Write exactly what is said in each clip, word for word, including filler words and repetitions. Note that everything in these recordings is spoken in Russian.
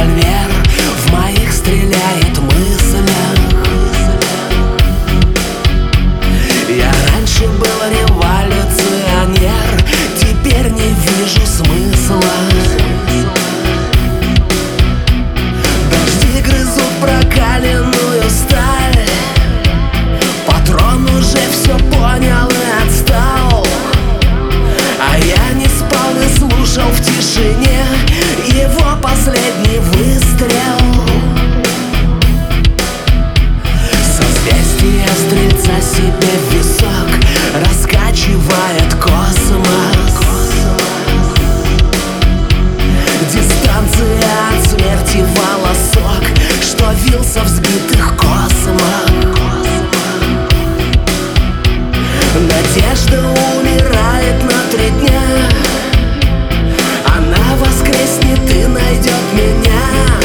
револьвер в моих стреляет мыслях. Я раньше был революционер, теперь не вижу смысла. Дожди грызут прокаленную сталь, патрон уже все понял и отстал. А я не спал и слушал в тишине его последний выстрел. Созвездие Стрельца себе в висок раскачивает космос. Дистанция от смерти волосок, что вился в сбитых космах. Надежда умирает на три дня, она воскреснет и найдет меня.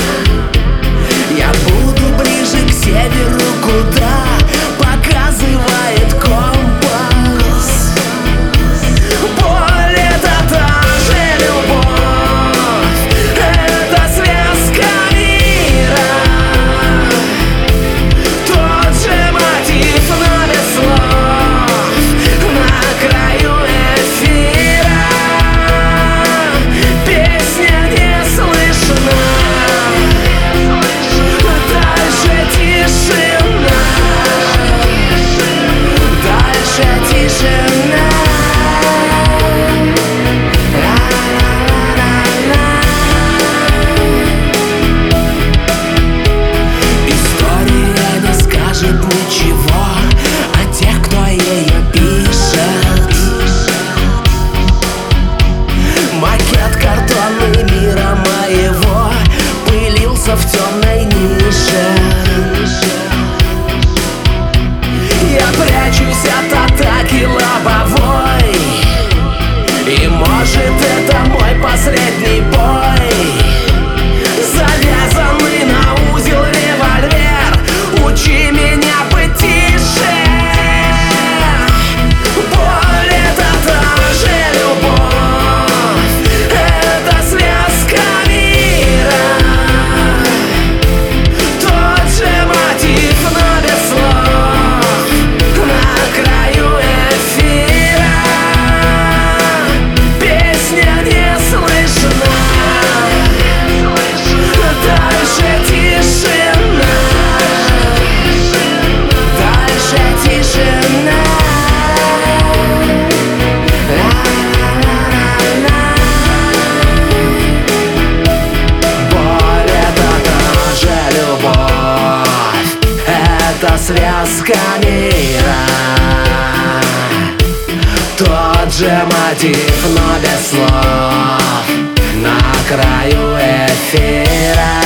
Я буду ближе к северу, куда показывает компас. Боль — это та же любовь, это связка мира, тот же мотив, но без слов, на краю эфира. Песня не слышна, дальше тишина, дальше тишина. История не скажет ничего о тех, кто ее пишет. Макет картонный мира моего пылился в темной нише. Я прячусь от атаки лобовой, и может это мой последний бой. Завязанный на узел револьвер, учи меня быть тише. Боль — это та же любовь, это связка мира, тот же мотив, но без слов, на краю эфира. Песня не слышна, дальше тишина, дальше тишина. Боль — это та же любовь, это связка мира, тот же мотив, но без слов, на краю эфира.